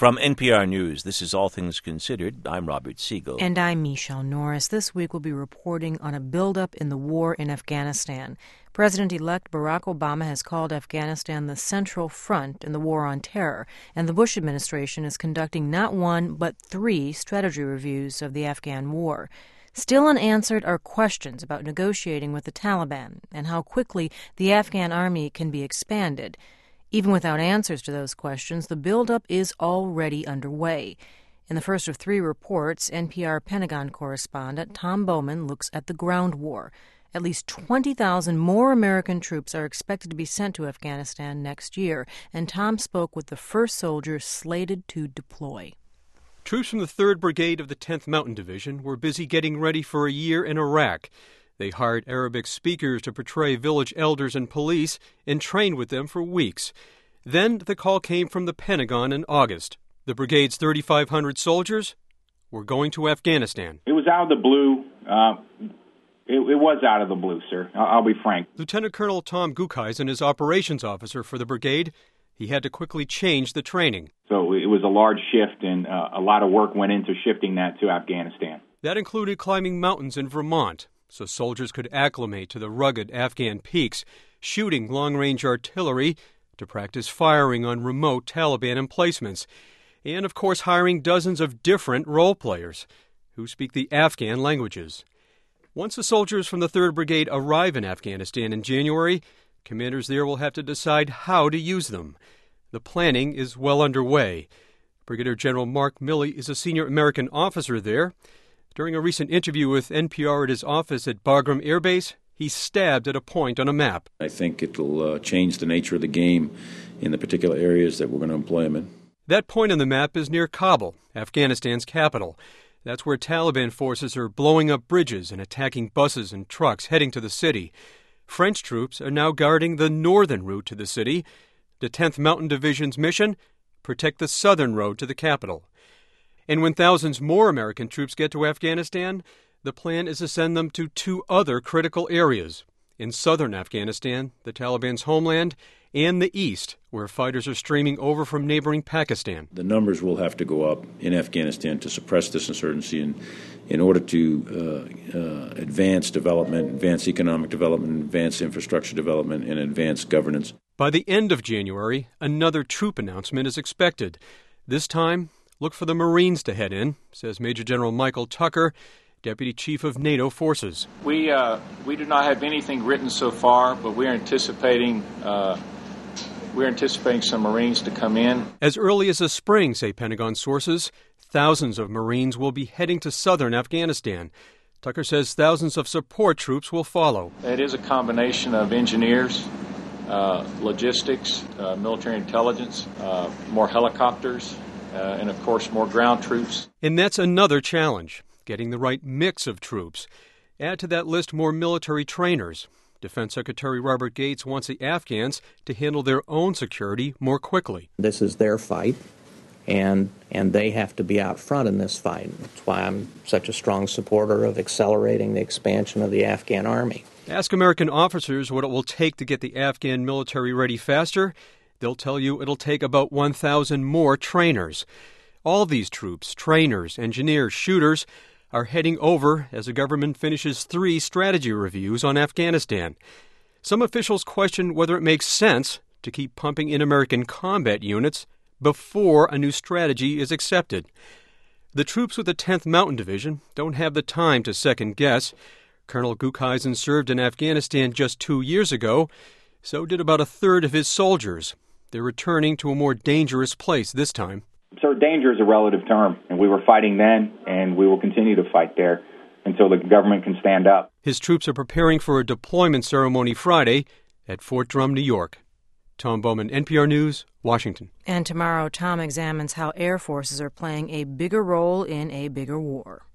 From NPR News, this is All Things Considered. I'm Robert Siegel. And I'm Michelle Norris. This week we'll be reporting on a buildup in the war in Afghanistan. President-elect Barack Obama has called Afghanistan the central front in the war on terror, and the Bush administration is conducting not one but 3 strategy reviews of the Afghan war. Still unanswered are questions about negotiating with the Taliban and how quickly the Afghan army can be expanded. Even without answers to those questions, the buildup is already underway. In the first of 3 reports, NPR Pentagon correspondent Tom Bowman looks at the ground war. At least 20,000 more American troops are expected to be sent to Afghanistan next year, and Tom spoke with the first soldiers slated to deploy. Troops from the 3rd Brigade of the 10th Mountain Division were busy getting ready for a year in Iraq. They hired Arabic speakers to portray village elders and police and trained with them for weeks. Then the call came from the Pentagon in August. The brigade's 3,500 soldiers were going to Afghanistan. It was out of the blue. It was out of the blue, sir. I'll be frank. Lieutenant Colonel Tom Gukeisen is operations officer for the brigade. He had to quickly change the training. So it was a large shift, and a lot of work went into shifting that to Afghanistan. That included climbing mountains in Vermont, so soldiers could acclimate to the rugged Afghan peaks, shooting long-range artillery to practice firing on remote Taliban emplacements, and, of course, hiring dozens of different role players who speak the Afghan languages. Once the soldiers from the 3rd Brigade arrive in Afghanistan in January, commanders there will have to decide how to use them. The planning is well underway. Brigadier General Mark Milley is a senior American officer there. During a recent interview with NPR at his office at Bagram Air Base, he stabbed at a point on a map. I think it'll change the nature of the game in the particular areas that we're going to employ them in. That point on the map is near Kabul, Afghanistan's capital. That's where Taliban forces are blowing up bridges and attacking buses and trucks heading to the city. French troops are now guarding the northern route to the city. The 10th Mountain Division's mission? Protect the southern road to the capital. And when thousands more American troops get to Afghanistan, the plan is to send them to 2 other critical areas. In southern Afghanistan, the Taliban's homeland, and the east, where fighters are streaming over from neighboring Pakistan. The numbers will have to go up in Afghanistan to suppress this insurgency and in order to advance development, advance economic development, advance infrastructure development, and advance governance. By the end of January, another troop announcement is expected. This time, look for the Marines to head in, says Major General Michael Tucker, Deputy Chief of NATO Forces. We do not have anything written so far, but we're anticipating some Marines to come in. As early as the spring, say Pentagon sources, thousands of Marines will be heading to southern Afghanistan. Tucker says thousands of support troops will follow. It is a combination of engineers, logistics, military intelligence, more helicopters, and, of course, more ground troops. And that's another challenge, getting the right mix of troops. Add to that list more military trainers. Defense Secretary Robert Gates wants the Afghans to handle their own security more quickly. This is their fight, and they have to be out front in this fight. That's why I'm such a strong supporter of accelerating the expansion of the Afghan army. Ask American officers what it will take to get the Afghan military ready faster. They'll tell you it'll take about 1,000 more trainers. All these troops, trainers, engineers, shooters, are heading over as the government finishes 3 strategy reviews on Afghanistan. Some officials question whether it makes sense to keep pumping in American combat units before a new strategy is accepted. The troops with the 10th Mountain Division don't have the time to second guess. Colonel Gukeisen served in Afghanistan just 2 years ago. So did about a third of his soldiers. They're returning to a more dangerous place this time. Sir, danger is a relative term, and we were fighting then, and we will continue to fight there until the government can stand up. His troops are preparing for a deployment ceremony Friday at Fort Drum, New York. Tom Bowman, NPR News, Washington. And tomorrow, Tom examines how air forces are playing a bigger role in a bigger war.